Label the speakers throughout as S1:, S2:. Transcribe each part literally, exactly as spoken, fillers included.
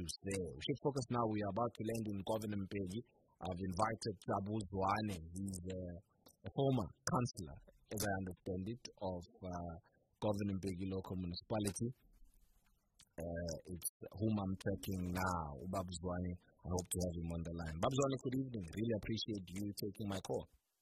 S1: issues there. We should focus now. We are about to land in Governor Mpegi. I've invited Tabu Zwane. He's uh, a former councillor, as I understand it, of uh, Governor Mpegi local municipality. Uh, it's whom I'm tracking now, Babu Zwane. I hope to have him on the line. Babu Zwane, good evening. Really appreciate you taking my call.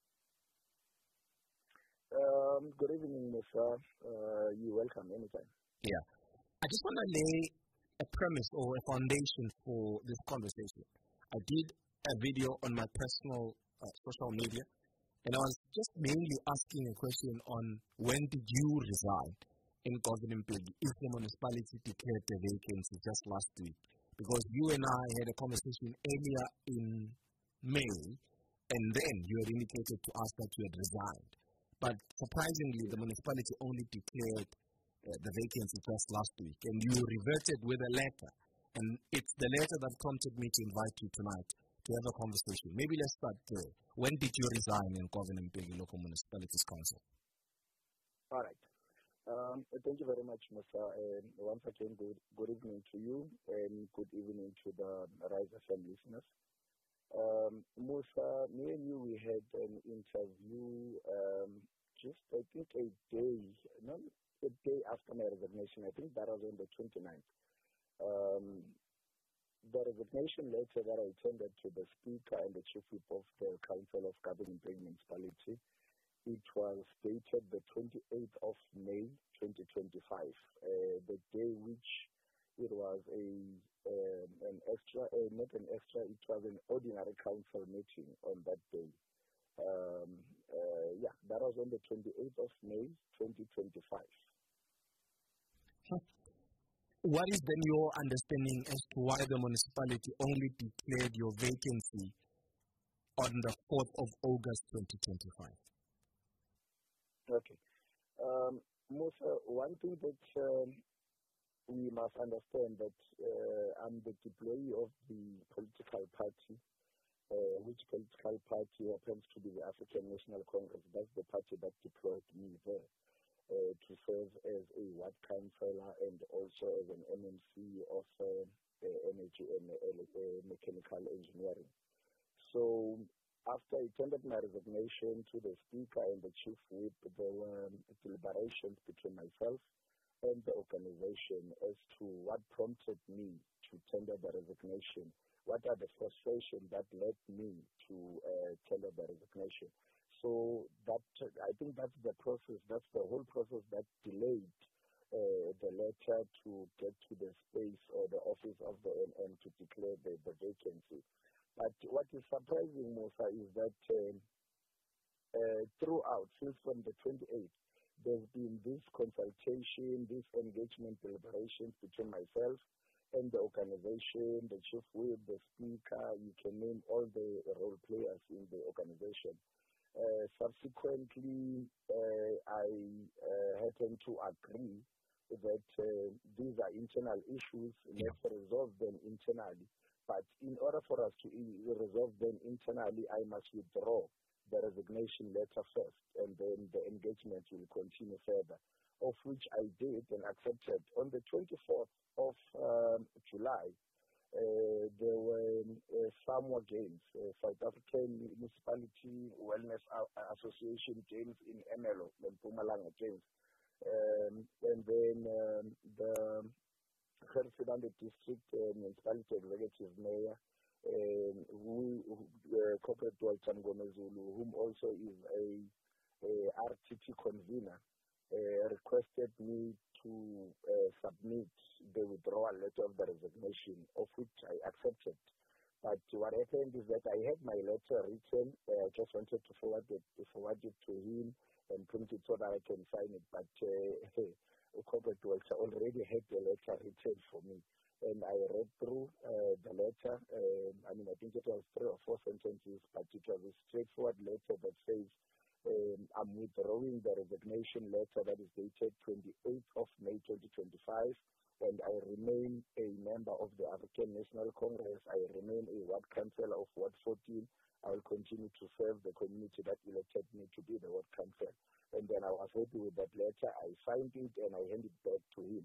S2: Um, good evening, Musa. Uh, you're welcome anytime.
S1: Yeah. I just want to lay a premise or a foundation for this conversation. I did a video on my personal uh, social media, and I was just mainly asking a question on when did you resign in Governor Mpegi if the municipality declared the vacancy just last week? Because you and I had a conversation earlier in May, and then you had indicated to us that you had resigned. But surprisingly, the municipality only declared uh, the vacancy just last week, and you reverted with a letter. And it's the letter that prompted me to invite you tonight to have a conversation. Maybe let's start there. When did you resign in Governor Mpegi Local Municipalities Council?
S2: All right. Um, thank you very much, Musa. And once again, good, good evening to you, and good evening to the Rise F M listeners. Um, Musa, me and you, we had an interview um, just, I think, a day, not a day after my resignation. I think that was on the twenty-ninth. Um, the resignation letter that I tendered to the Speaker and the Chief Whip of the Council of Governor Mpegi Municipality, it was dated the twenty-eighth of May, twenty twenty-five, uh, the day which it was a um, an extra, uh, not an extra, it was an ordinary council meeting on that day. Um, uh, yeah, that was on the twenty-eighth of May, twenty twenty-five.
S1: What is then your understanding as to why the municipality only declared your vacancy on the fourth of August, twenty twenty-five?
S2: Okay. Um, Musa, one thing that um, we must understand that uh, I'm the deployee of the political party, uh, which political party happens to be the African National Congress. That's the party that deployed me there uh, to serve as a ward councillor and also as an M M C of uh, uh, energy and uh, mechanical engineering. So after I tendered my resignation to the Speaker and the Chief Whip, there were deliberations between myself and the organization as to what prompted me to tender the resignation. What are the frustrations that led me to uh, tender the resignation? So that I think that's the process, that's the whole process that delayed uh, the letter to get to the space or the office of the M M to declare the, the vacancy. But what is surprising, Musa, is that uh, uh, throughout, since from the twenty-eighth, there's been this consultation, this engagement deliberations between myself and the organization, the Chief Whip, the Speaker, you can name all the role players in the organization. Uh, subsequently, uh, I uh, happened to agree that uh, these are internal issues, let's resolve them internally. But in order for us to resolve them internally, I must withdraw the resignation letter first, and then the engagement will continue further, of which I did and accepted. On the twenty-fourth of um, July, uh, there were uh, Samoa Games, uh, South African Municipality Wellness Association Games in Emelo, the Mpumalanga Games. Um, and then um, the Germiston District uh, Municipality Executive Mayor, Um, who, uh, Corporate Walter Ngomezulu, whom also is a, a R T T convener, uh, requested me to uh, submit the withdrawal letter of the resignation, of which I accepted. But what happened is that I had my letter written. Uh, I just wanted to forward it, to forward it to him and print it so that I can sign it. But uh, Corporate Walter already had the letter written for me. And I read through uh, the letter. Uh, I mean, I think it was three or four sentences, but it was a straightforward letter that says, um, I'm withdrawing the resignation letter that is dated twenty-eighth of May twenty twenty-five, and I remain a member of the African National Congress. I remain a ward councillor of Ward fourteen. I will continue to serve the community that elected me to be the ward councillor. And then I was happy with that letter. I signed it and I handed it back to him.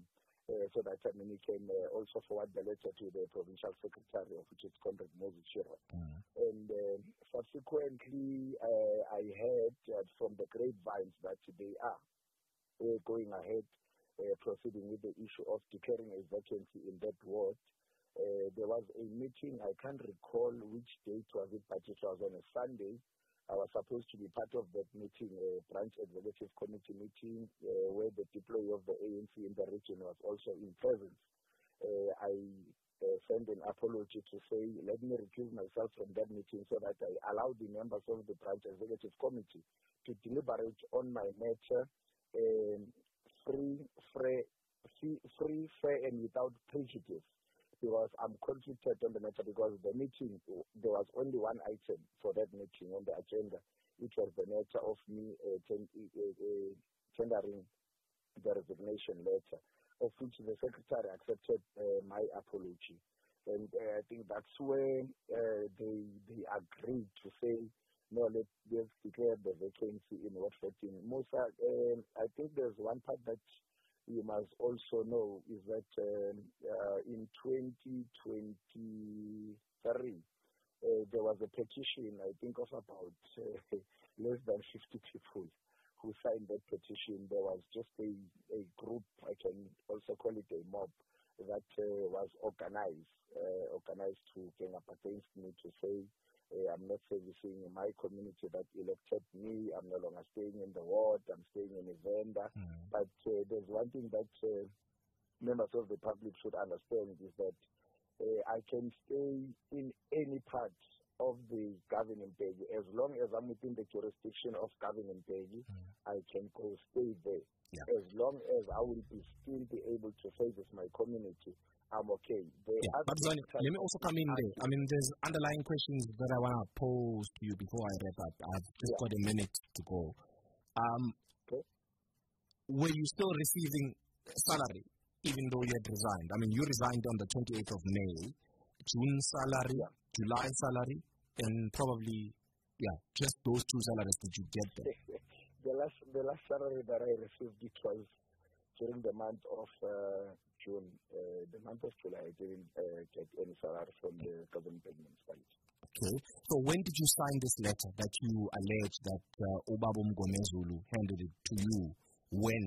S2: uh, so that I mean, he can uh, also forward the letter to the provincial secretary, of which is Conrad Moses Chirwa.
S1: Mm.
S2: And uh, subsequently, uh, I heard uh, from the grapevines that they are uh, going ahead, uh, proceeding with the issue of declaring a vacancy in that ward. Uh, there was a meeting, I can't recall which date was it, but it was on a Sunday. I was supposed to be part of that meeting, a branch executive committee meeting, uh, where the deployee of the A N C in the region was also in presence. Uh, I uh, sent an apology to say, let me recuse myself from that meeting so that I allow the members of the branch executive committee to deliberate on my matter um, free, free, free, free, fair, and without prejudice. Because I'm conflicted on the matter, because the meeting, there was only one item for that meeting on the agenda, which was the matter of me uh, ten, uh, uh, tendering the resignation letter, of which the secretary accepted uh, my apology. And uh, I think that's where uh, they they agreed to say, no, let's, let's declare the vacancy in Ward fourteen. Musa, uh, I think there's one part that you must also know is that um, uh, in twenty twenty-three, uh, there was a petition, I think, of about uh, less than fifty people who signed that petition. There was just a, a group, I can also call it a mob, that uh, was organized, uh, organized to gang up against me to say, Uh, I'm not servicing my community that elected me. I'm no longer staying in the ward. I'm staying in a vendor. Mm. But uh, there's one thing that uh, members of the public should understand is that uh, I can stay in any part of the governing page. As long as I'm within the jurisdiction of governing page, mm. I can go stay there. Yeah. As long as I will be still be able to service my community, I'm okay.
S1: Yeah, but Zwane, let me also come in there. I mean, there's underlying questions that I want to pose to you before I wrap up. I've just yeah. got a minute to go. Um, okay. Were you still receiving salary even though you had resigned? I mean, you resigned on the twenty-eighth of May. June salary, yeah. July salary, and probably, yeah, just those two salaries did you get there?
S2: the last, the last salary that I received, it was during the month of uh, June. Uh, the month of July, I didn't uh, get any salary from the government municipality.
S1: Okay. So when did you sign this letter that you allege that uh, Obabo Mngomezulu handed it to you? When?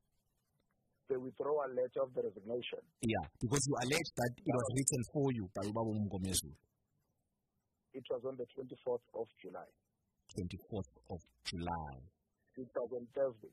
S2: The withdrawal letter of the resignation.
S1: Yeah, because you allege that it was written for you by Obabo Mngomezulu.
S2: It was on the twenty-fourth of July.
S1: twenty-fourth of July.
S2: It was on Thursday.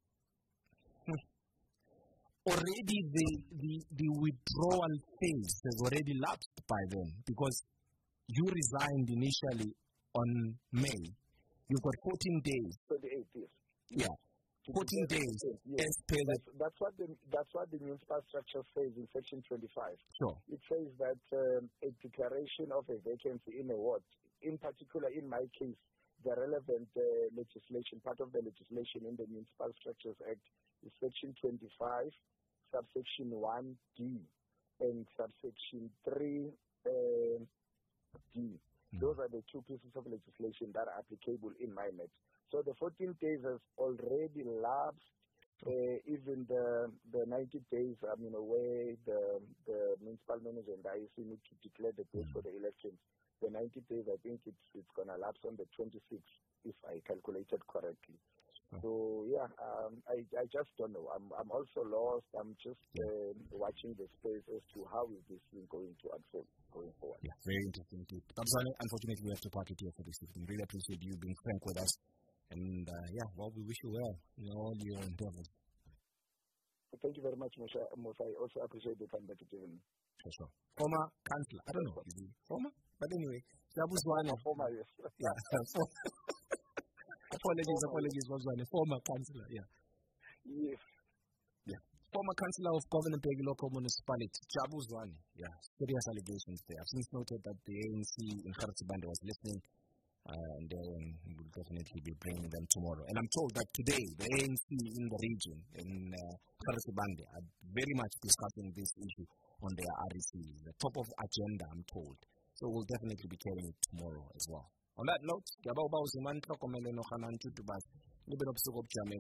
S1: Already the, the, the withdrawal phase has already lapsed by then, because you resigned initially on May. You've got fourteen days.
S2: twenty-eight days.
S1: Yeah. fourteen days. Yes. As per
S2: that's, that's, what the, that's what the municipal structure says in section twenty-five.
S1: Sure.
S2: It says that um, a declaration of a vacancy in a ward, in particular in my case, the relevant uh, legislation, part of the legislation in the Municipal Structures Act is section twenty-five, subsection one D, and subsection three uh, D. Mm. Those are the two pieces of legislation that are applicable in my matter. So the fourteen days has already lapsed. Uh, even the the ninety days, I mean, where the the municipal manager and the I C need to declare the date mm. for the elections. The ninety days, I think it's it's gonna lapse on the twenty-sixth, if I calculated correctly. Oh. So yeah, um, I I just don't know. I'm I'm also lost. I'm just uh, watching the space as to how is this thing going to unfold going forward.
S1: Yeah, very interesting too. Babzane, unfortunately, we have to part it here for this evening. Really appreciate you being frank with us, and uh, yeah, well, we wish you well in all your endeavors.
S2: Thank you very much, Musa. Musa. I also appreciate the time that you've given me.
S1: For sure. Former councillor. I don't know. Is he former? But anyway, Jabu Zwane.
S2: Former, yes.
S1: Yeah. apologies, apologies, Zwane. Former councillor, yeah.
S2: Yes.
S1: Yeah. Former councillor of Governor Bheki Local Municipality, Jabu Zwane. Yeah. Serious allegations there. I've since noted that the A N C in Khartsibande was listening. Uh, and then we'll definitely be bringing them tomorrow. And I'm told that today the A N C in the region, in uh, Khartsibande, are very much discussing this issue on their R E C. The top of agenda, I'm told. So we'll definitely be carrying it tomorrow as well. On that note,